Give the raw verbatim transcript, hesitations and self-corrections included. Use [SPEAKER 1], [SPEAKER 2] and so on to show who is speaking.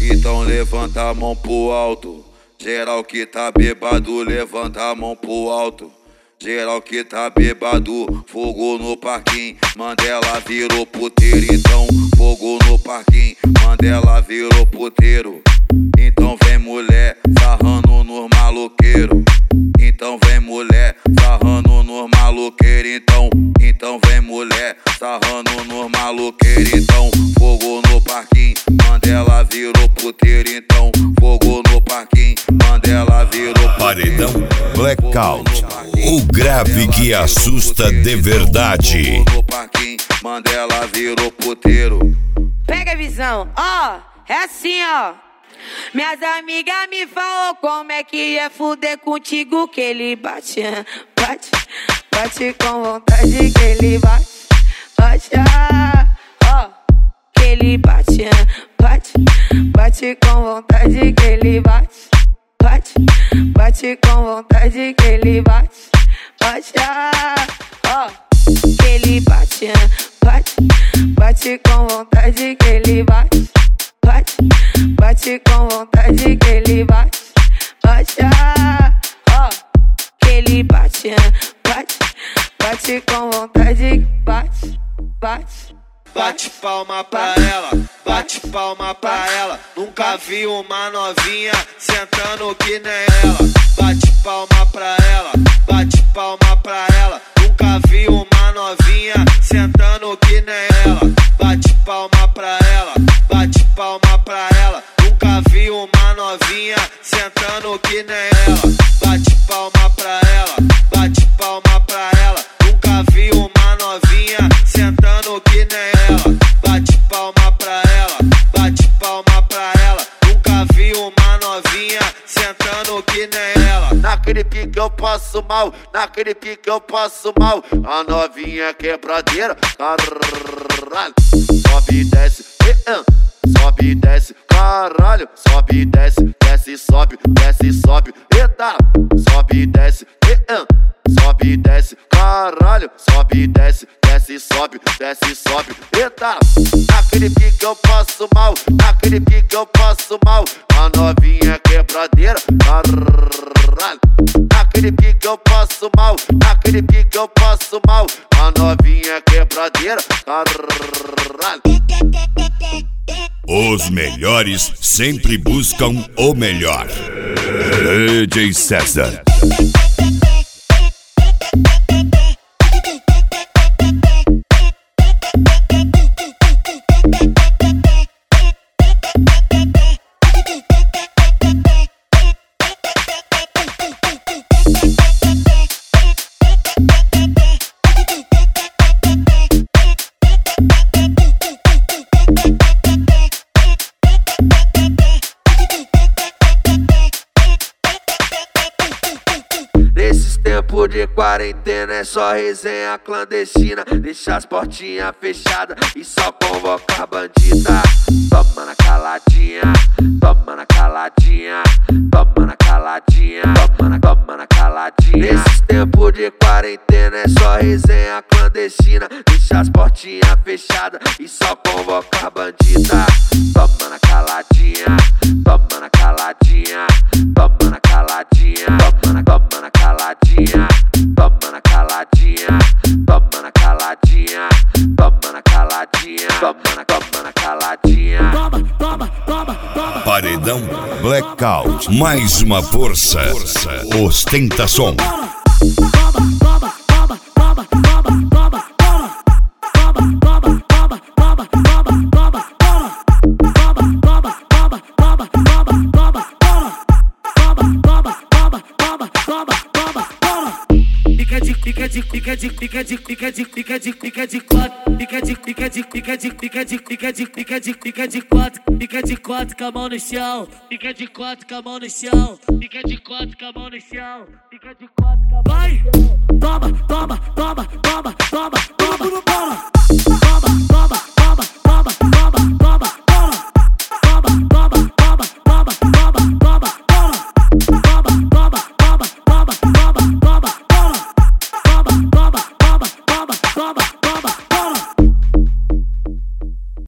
[SPEAKER 1] Então levanta a mão pro alto. Geral que tá bêbado, levanta a mão pro alto. Geral que tá bêbado, fogo no parquinho. Mandela virou puteiro, então fogo no parquinho. Mandela virou puteiro. Então vem mulher sarrando nos maloqueiro. Então vem mulher sarrando nos maloqueiro. Então, então vem mulher sarrando nos maloqueiro. Então fogo no parquinho. Mandela virou puteiro. Então fogo no parquinho. Mandela virou puteiro.
[SPEAKER 2] Paredão Blackout, o grave que assusta de verdade.
[SPEAKER 1] Fogo no parquinho. Mandela virou puteiro.
[SPEAKER 3] Pega a visão, ó, oh, é assim, ó. Minhas amigas me falam como é que é fuder contigo, que ele bate, bate, bate com vontade, que ele bate, bate, ah, ó, que ele bate, bate, bate com vontade, que ele bate, bate, bate com vontade, que ele bate, bate, ah, ó, que ele bate, bate, bate com vontade, que ele bate. Bate, bate com vontade, que ele bate, bate, ah, ó, que ele bate, bate, bate com vontade, bate, bate.
[SPEAKER 4] Bate palma pra ela, bate palma pra ela. Nunca vi uma novinha sentando que nem ela. Bate palma pra ela, bate palma pra ela. Nunca vi uma novinha sentando que nem ela. Bate palma pra ela, bate palma pra ela. Nunca vi uma novinha sentando que nem ela. Bate palma pra ela, bate palma pra ela. Nunca vi uma novinha sentando que nem ela. Bate palma pra ela, bate palma pra ela. Nunca vi uma novinha sentando que nem ela. Naquele pique eu passo mal, naquele pique eu passo mal. A novinha quebradeira, caralho. Sobe e desce, sobe e desce, caralho. Sobe e desce, desce, sobe, desce, sobe, eita. Sobe e desce, sobe e desce, caralho. Sobe e desce, desce, sobe, desce, sobe, eita. Naquele pique eu passo mal, naquele pique eu passo mal. A novinha quebradeira, caralho. Naquele pique eu passo mal, naquele pique eu passo mal. A novinha quebradeira, caralho.
[SPEAKER 2] Os melhores sempre buscam o melhor. D J César.
[SPEAKER 4] Tempo de quarentena é só resenha clandestina. Deixa as portinhas fechadas e só convocar bandida. Toma na caladinha, toma na caladinha, toma na caladinha, toma na, toma na caladinha. Nesse tempo de quarentena é só resenha clandestina. Deixa as portinhas fechadas e só convocar bandida. Toma na caladinha, toma na caladinha, toma na caladinha, toma na, toma na caladinha, toma na caladinha, toma na caladinha, toma na caladinha, toma na, toma na caladinha.
[SPEAKER 3] Toma, toma, toma, toma.
[SPEAKER 2] Paredão Blackout, mais uma força, ostenta som.
[SPEAKER 3] Fica de, fica de, fica de, fica de, fica de, fica de quatro, fica de, fica de, fica de, fica de, fica de, fica de, fica de quatro, fica de quatro com a mão no chão, fica de quatro com a mão no chão, fica de quatro com a mão no chão, fica de quatro com a mão no chão. Vai, toma, toma, toma, toma, toma, toma, toma.